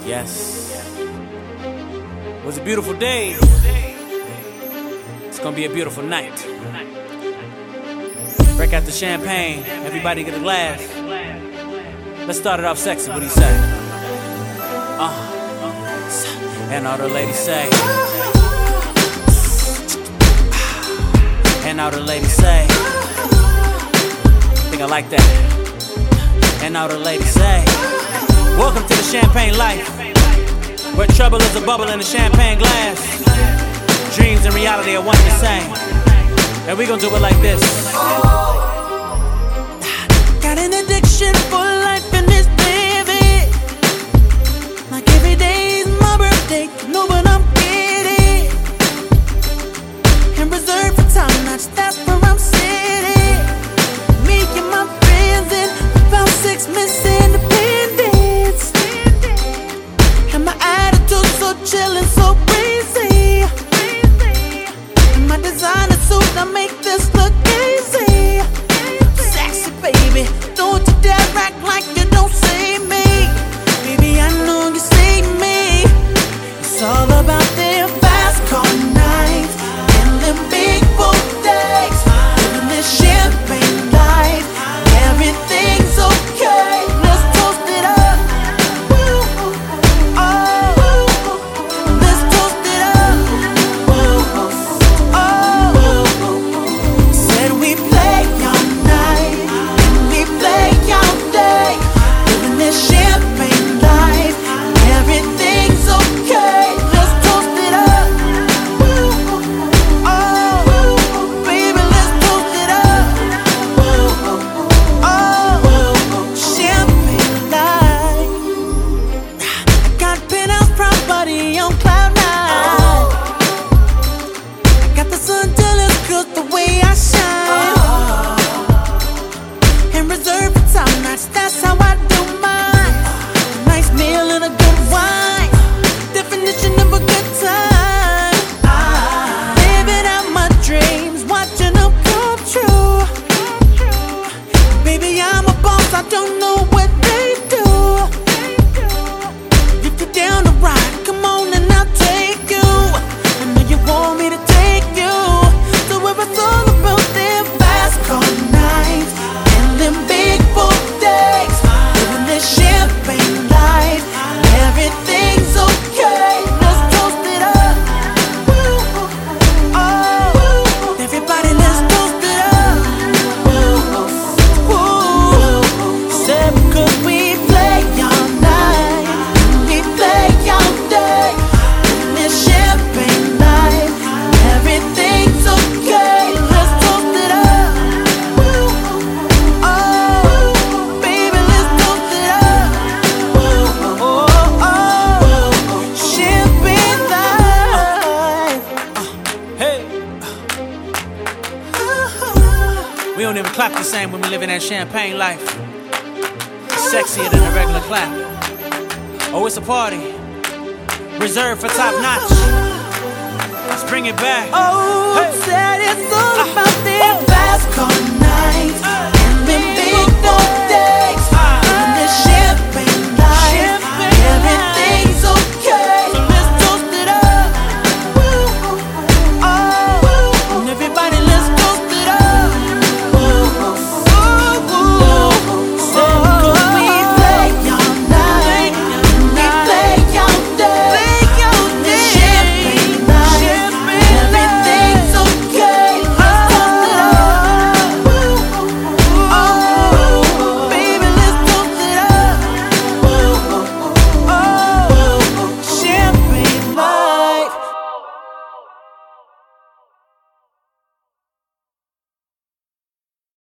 Yes. It was a beautiful day. It's gonna be a beautiful night. Break out the champagne. Everybody get a glass. Let's start it off sexy. What do you say? And all the ladies say. And all the ladies say. I think I like that. And all the ladies say. Welcome to the champagne life, where trouble is a bubble in a champagne glass. Dreams and reality are one and the same. And we gon' do it like this. Got an addiction for life and this baby. Like every day's my birthday, know what I'm getting. And reserved for top notch, that's where I'm sitting. Me and my friends in about 6 Miss Independence. And my attitude so chillin', so breezy. And my designer suit, I make this look easy. Sexy baby, don't you dare act like you don't see me. Baby, I know you see me. It's all about them fast car nights and them big boat days. Living this champagne life, everything's okay. Let's toast it up. Woo. Oh, let's toast it up. Woo. Oh, said we play all night and we play all day. Living this champagne life, everything's okay. Let's toast it up. Woo. Oh, baby, let's toast it up. Woo. Oh, champagne life. I got penthouse property on cloud nine. I got the sun jealous 'cause the way I shine. And reserved for top notch, that's how I do mine. A nice meal and a good wine, definition of a good time. Living out my dreams, watching them come true. Baby, I'm a boss, I don't know what they do. If you're down to ride, come on and I'll take you. I know you want me to take you to where it's all about them fast car nights and them big boat days. Living this champagne life, everything's okay. Let's toast it up. Woo. Oh, everybody, let's toast it up. Woo. Woo. Said because we play all night, we play all day. Living this champagne life, everything's okay. Let's toast it up. Woo. Oh, baby, let's toast it up. Woo. Oh, champagne life. Hey, we don't even clap the same when we live in that champagne life. It's sexier than a regular clap. Oh, it's a party, reserved for top notch. Let's bring it back. Oh, Hey. said it's all about them fast car nights